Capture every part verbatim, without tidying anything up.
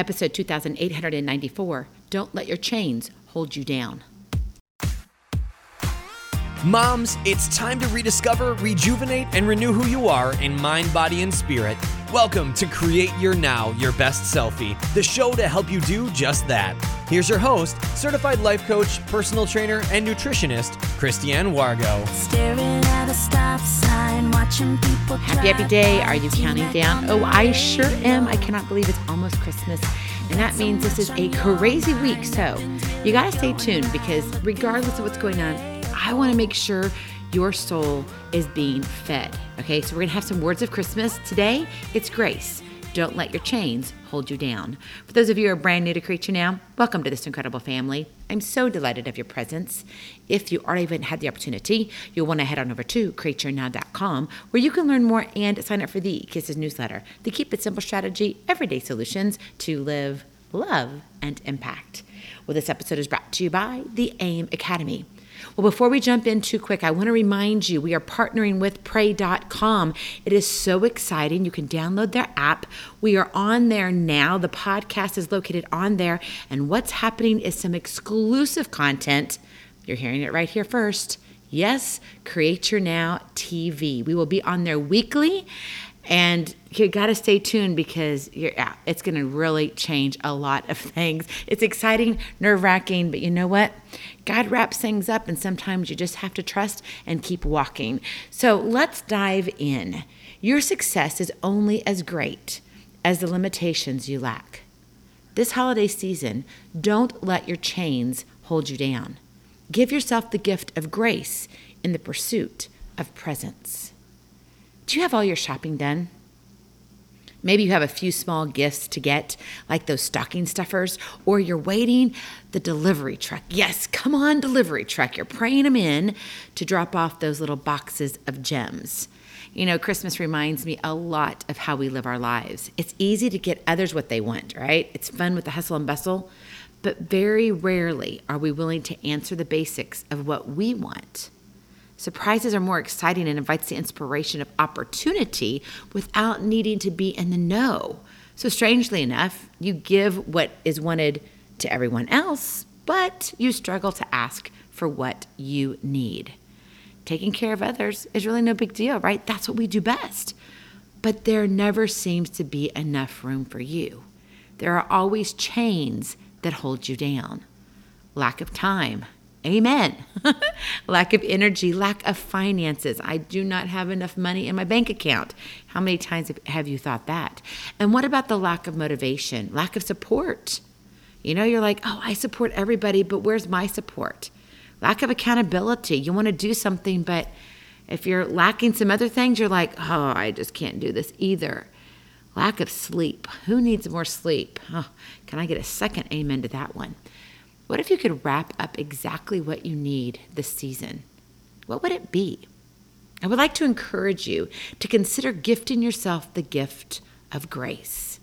episode two thousand eight hundred ninety-four, Don't Let Your Chains Hold You Down. Moms, it's time to rediscover, rejuvenate, and renew who you are in mind, body, and spirit. Welcome to Create Your Now, Your Best Selfie, the show to help you do just that. Here's your host, certified life coach, personal trainer, and nutritionist, Christiane Wargo. Staring at a stop sign, watching people Happy, happy day. Are you counting down? Oh, I sure am. I cannot believe it's almost Christmas. And that means this is a crazy week. So you got to stay tuned because regardless of what's going on, I want to make sure your soul is being fed. Okay, so we're going to have some words of Christmas. Today, it's grace. Don't let your chains hold you down. For those of you who are brand new to Create Your Now, welcome to this incredible family. I'm so delighted of your presence. If you already haven't had the opportunity, you'll want to head on over to create your now dot com where you can learn more and sign up for the Kisses newsletter, the Keep It Simple strategy, everyday solutions to live, love, and impact. Well, this episode is brought to you by the AIM Academy. Well, before we jump in too quick, I want to remind you we are partnering with pray dot com. It is so exciting. You can download their app. We are on there now. The podcast is located on there. And what's happening is some exclusive content. You're hearing it right here first. Yes, Create Your Now T V. We will be on there weekly. And you got to stay tuned because you're, yeah, it's going to really change a lot of things. It's exciting, nerve-wracking, but you know what? God wraps things up, and sometimes you just have to trust and keep walking. So let's dive in. Your success is only as great as the limitations you lack. This holiday season, don't let your chains hold you down. Give yourself the gift of grace in the pursuit of presents. Do you have all your shopping done? Maybe you have a few small gifts to get, like those stocking stuffers, or you're waiting the delivery truck. Yes, come on, delivery truck. You're praying them in to drop off those little boxes of gems. You know, Christmas reminds me a lot of how we live our lives. It's easy to get others what they want, right? It's fun with the hustle and bustle, but very rarely are we willing to answer the basics of what we want. Surprises are more exciting and invites the inspiration of opportunity without needing to be in the know. So strangely enough, you give what is wanted to everyone else, but you struggle to ask for what you need. Taking care of others is really no big deal, right? That's what we do best. But there never seems to be enough room for you. There are always chains that hold you down. Lack of time. Amen. Lack of energy, lack of finances. I do not have enough money in my bank account. How many times have you thought that? And what about the lack of motivation, lack of support? You know, you're like, oh, I support everybody, but where's my support? Lack of accountability. You want to do something, but if you're lacking some other things, you're like, oh, I just can't do this either. Lack of sleep. Who needs more sleep? Oh, can I get a second amen to that one? What if you could wrap up exactly what you need this season? What would it be? I would like to encourage you to consider gifting yourself the gift of grace.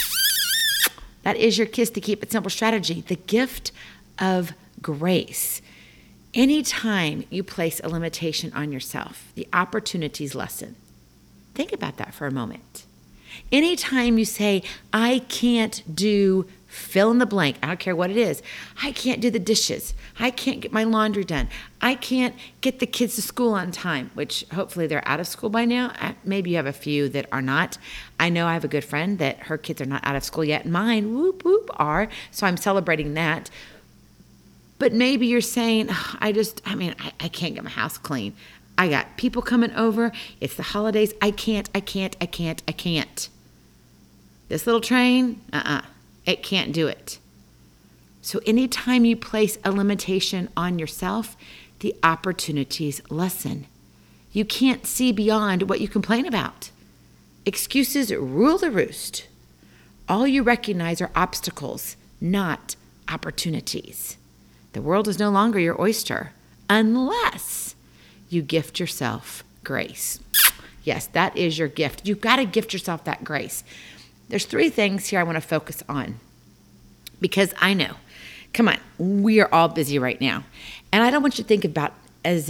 That is your Kiss to Keep It Simple strategy, the gift of grace. Anytime you place a limitation on yourself, the opportunities lessen. Think about that for a moment. Anytime you say, I can't do fill in the blank, I don't care what it is. I can't do the dishes. I can't get my laundry done. I can't get the kids to school on time, which hopefully they're out of school by now. Maybe you have a few that are not. I know I have a good friend that her kids are not out of school yet. Mine, whoop, whoop, are. So I'm celebrating that. But maybe you're saying, oh, I just, I mean, I, I can't get my house clean. I got people coming over. It's the holidays. I can't, I can't, I can't, I can't. This little train, uh-uh. It can't do it. So anytime you place a limitation on yourself, the opportunities lessen. You can't see beyond what you complain about. Excuses rule the roost. All you recognize are obstacles, not opportunities. The world is no longer your oyster unless you gift yourself grace. Yes, that is your gift. You've got to gift yourself that grace. There's three things here I want to focus on because I know, come on, we are all busy right now. And I don't want you to think about as if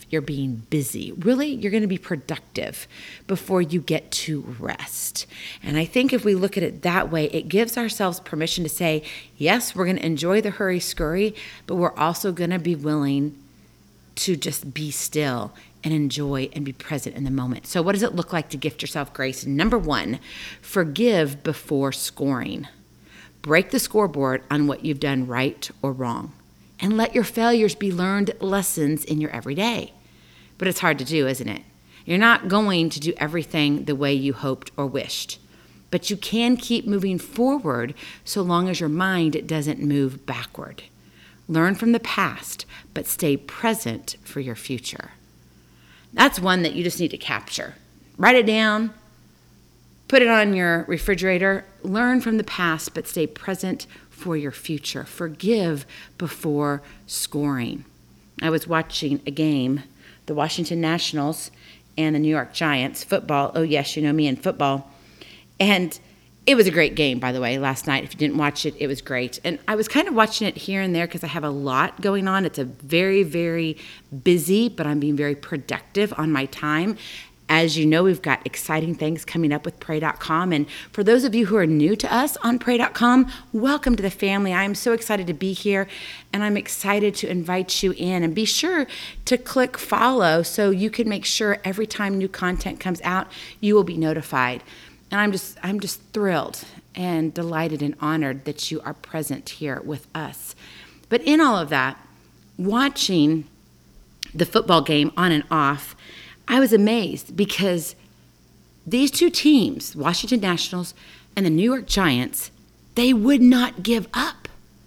you're being busy. Really, you're going to be productive before you get to rest. And I think if we look at it that way, it gives ourselves permission to say, yes, we're going to enjoy the hurry scurry, but we're also going to be willing to just be still and enjoy and be present in the moment. So what does it look like to gift yourself grace? Number one, forgive before scoring. Break the scoreboard on what you've done right or wrong, and let your failures be learned lessons in your everyday. But it's hard to do, isn't it? You're not going to do everything the way you hoped or wished, but you can keep moving forward so long as your mind doesn't move backward. Learn from the past, but stay present for your future. That's one that you just need to capture. Write it down, put it on your refrigerator. Learn from the past, but stay present for your future. Forgive before scoring. I was watching a game, the Washington Nationals and the New York Giants, football. Oh, yes, you know me in football. And it was a great game, by the way, last night. If you didn't watch it, it was great. And I was kind of watching it here and there because I have a lot going on. It's a very, very busy, but I'm being very productive on my time. As you know, we've got exciting things coming up with Pray dot com. And for those of you who are new to us on Pray dot com, welcome to the family. I'm so excited to be here, and I'm excited to invite you in. And be sure to click follow so you can make sure every time new content comes out, you will be notified. And I'm just I'm just thrilled and delighted and honored that you are present here with us. But in all of that, watching the football game on and off, I was amazed because these two teams, Washington Nationals and the New York Giants, they would not give up.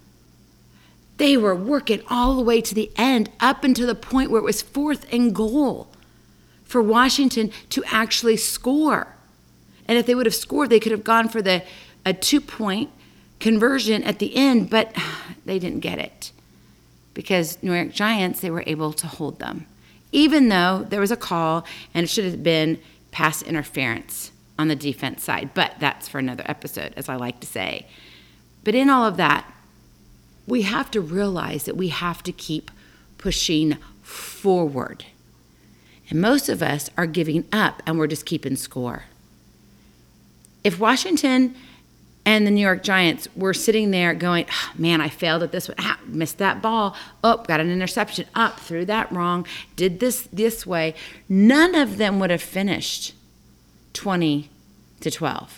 They were working all the way to the end, up until the point where it was fourth and goal for Washington to actually score. And if they would have scored, they could have gone for the a two-point conversion at the end, but they didn't get it because New York Giants, they were able to hold them, even though there was a call and it should have been pass interference on the defense side. But that's for another episode, as I like to say. But in all of that, we have to realize that we have to keep pushing forward. And most of us are giving up and we're just keeping score. If Washington and the New York Giants were sitting there going, oh, man, I failed at this one, ah, missed that ball, oh, got an interception, up, threw that wrong, did this this way, none of them would have finished twenty to twelve.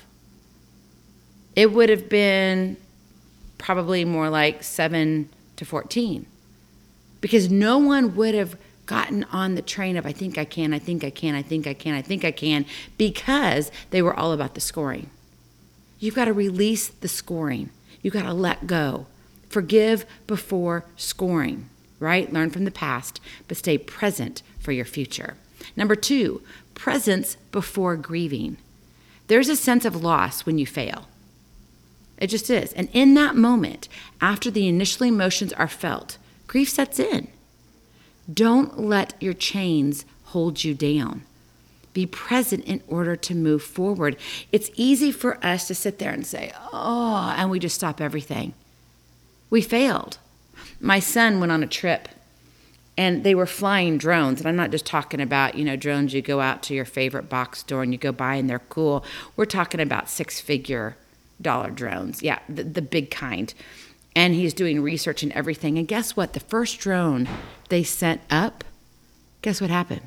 It would have been probably more like seven to fourteen, because no one would have gotten on the train of I think I can, I think I can, I think I can, I think I can, because they were all about the scoring. You've got to release the scoring. You've got to let go. Forgive before scoring, right? Learn from the past, but stay present for your future. Number two, presence before grieving. There's a sense of loss when you fail. It just is. And in that moment, after the initial emotions are felt, grief sets in. Don't let your chains hold you down. Be present in order to move forward. It's easy for us to sit there and say, oh, and we just stop everything. We failed. My son went on a trip, and they were flying drones. And I'm not just talking about, you know, drones you go out to your favorite box store and you go buy and they're cool. We're talking about six-figure dollar drones. Yeah, the, the big kind. And he's doing research and everything. And guess what? The first drone they sent up, guess what happened?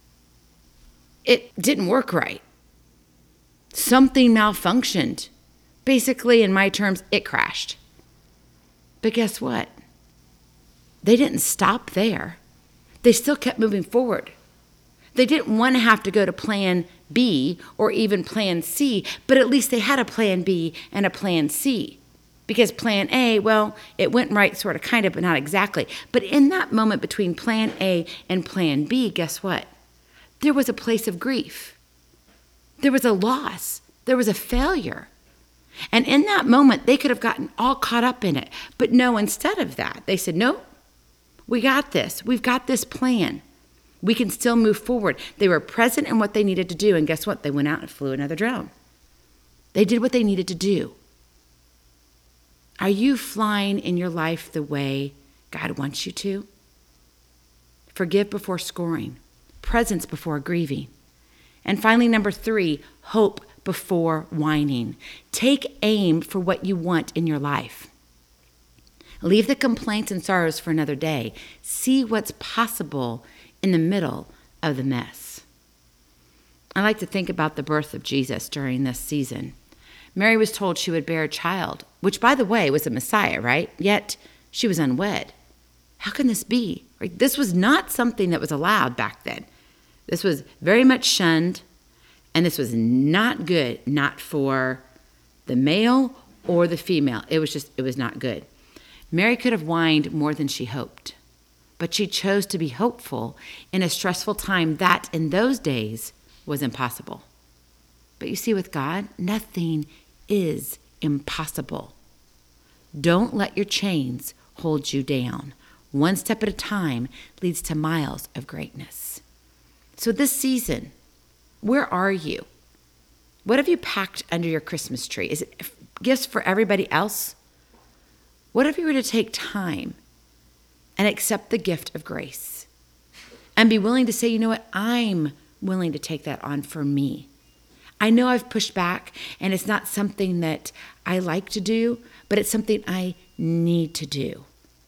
It didn't work right. Something malfunctioned. Basically, in my terms, it crashed. But guess what? They didn't stop there. They still kept moving forward. They didn't want to have to go to plan B or even plan C, but at least they had a plan B and a plan C. Because plan A, well, it went right sort of kind of, but not exactly. But in that moment between plan A and plan B, guess what? There was a place of grief. There was a loss. There was a failure. And in that moment, they could have gotten all caught up in it. But no, instead of that, they said, nope, we got this. We've got this plan. We can still move forward. They were present in what they needed to do. And guess what? They went out and flew another drone. They did what they needed to do. Are you flying in your life the way God wants you to? forgive before scoring, presence before grieving. And finally, number three, hope before whining. Take aim for what you want in your life. Leave the complaints and sorrows for another day. See what's possible in the middle of the mess. I like to think about the birth of Jesus during this season. Mary was told she would bear a child, which, by the way, was a Messiah, right? Yet she was unwed. How can this be? Right? This was not something that was allowed back then. This was very much shunned, and this was not good, not for the male or the female. It was just, it was not good. Mary could have whined more than she hoped, but she chose to be hopeful in a stressful time that in those days was impossible. But you see, with God, nothing is impossible. Don't let your chains hold you down. One step at a time leads to miles of greatness. So this season, where are you? What have you packed under your Christmas tree? Is it gifts for everybody else? What if you were to take time and accept the gift of grace and be willing to say, you know what, I'm willing to take that on for me. I know I've pushed back and it's not something that I like to do, but it's something I need to do.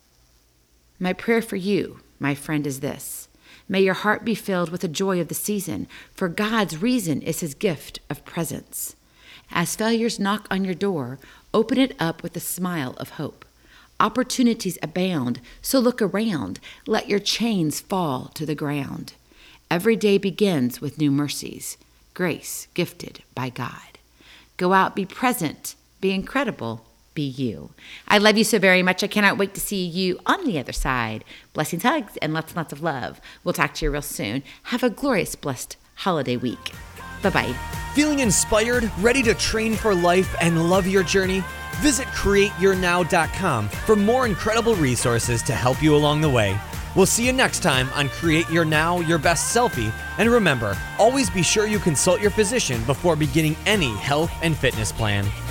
My prayer for you, my friend, is this. May your heart be filled with the joy of the season, for God's reason is his gift of presence. As failures knock on your door, open it up with a smile of hope. Opportunities abound, so look around. Let your chains fall to the ground. Every day begins with new mercies, grace gifted by God. Go out, be present, be incredible, be you. I love you so very much. I cannot wait to see you on the other side. Blessings, hugs, and lots and lots of love. We'll talk to you real soon. Have a glorious, blessed holiday week. Bye-bye. Feeling inspired, ready to train for life and love your journey? Visit create your now dot com for more incredible resources to help you along the way. We'll see you next time on Create Your Now, Your Best Selfie. And remember, always be sure you consult your physician before beginning any health and fitness plan.